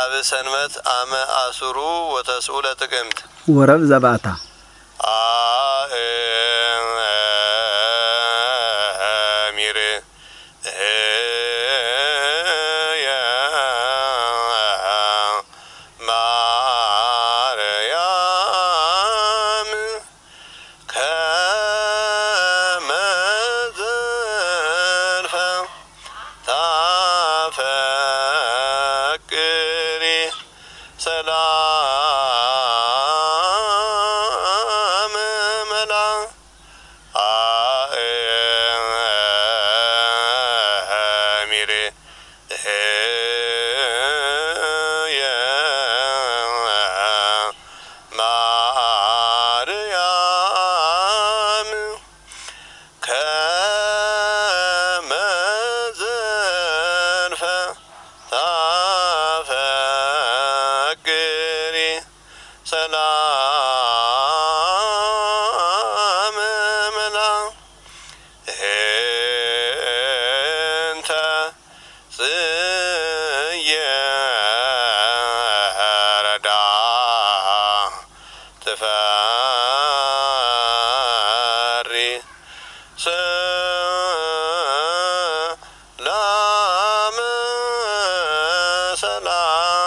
ሰንበት አመ አሱሩ ወተስኡለ ጥቅምት ወረብ ዘባታ ሚር ማርያም ከመዘልፈ ታፈቅሪ ሰላም መላ ሚር ማርያም ከመዘልፈ ታፈቅሪ ሰላም መላ እንተ ጽየረዳ ትፈሪ ሰላም